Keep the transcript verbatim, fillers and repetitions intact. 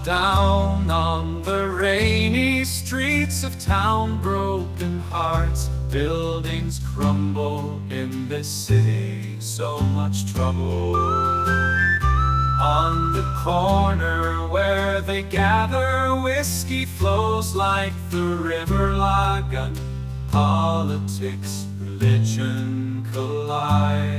down on the rainy streets of town. Broken hearts, buildings crumble in this city, so much trouble. On the corner where they gather, whiskey flows like the river Lagan. Politics, religion collide.